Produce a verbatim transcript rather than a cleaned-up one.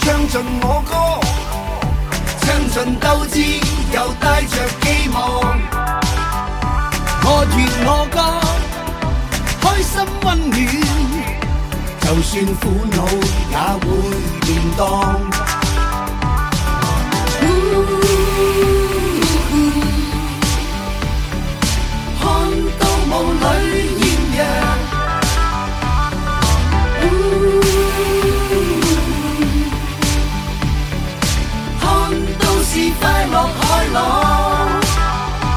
唱盡我歌，唱盡鬥志，又帶着寄望。我願我歌，開心溫暖，就算苦惱也會變當。看到霧裏豔陽，看到是快樂開朗。